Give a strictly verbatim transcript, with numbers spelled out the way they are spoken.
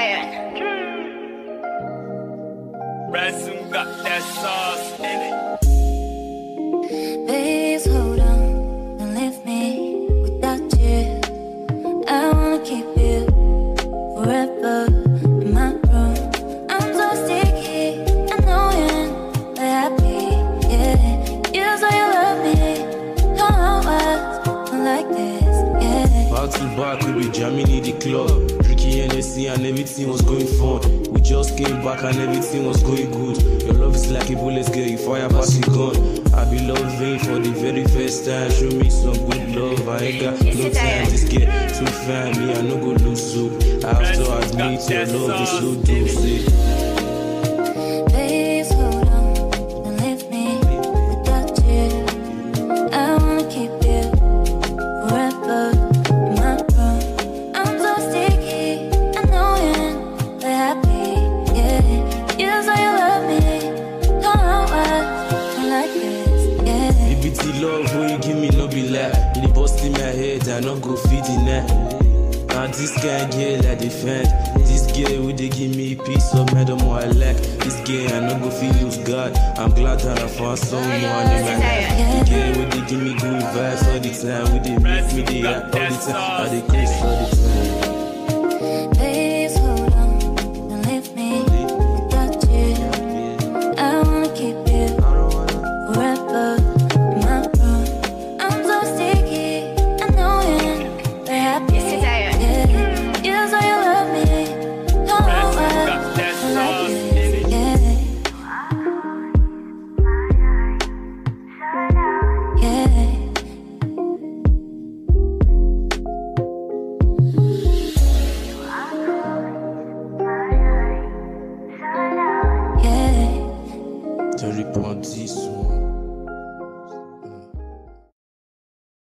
Zion. Ransom got that sauce in it. Please hold on, don't leave me without you. I wanna keep you forever in my room. I'm so sticky, I know you're not happy, yeah. You say you love me, don't know what's like this, yeah. Back to back, we be jamming in the club. Drinking Hennessy and everything was going fun. We just came back and everything was going good. Your love is like a bullet, girl, you fire past the gun. I be loving for the very first time. Show me some good love, I ain't got no time. This girl too fine, me I no go lose so. I have to admit your love is so juicy. Please hold on, don't leave me without you. I wanna keep you forever in my room. I'm so sticky, I know you're not happy, yeah. You say you love me, don't know what's like this, yeah. B B T love when you give me no be lie. Really bust in my head, I no go feed in that. Now this kind girl I defend. This girl will they give me peace of mind on what I like. This girl I no go feel lose God. I'm glad that I found someone in my life. The girl will they give me good vibes all the time. Will they make me the act all the time. Are they close all the time? Please hold on, don't leave me without you. I wanna keep you forever in my room. I'm so sticky, I know you're not happy, yeah. You say you love me, don't know Ransom what's got that like sauce this, in it. yeah. Yeah. Yeah. Terry Pontis.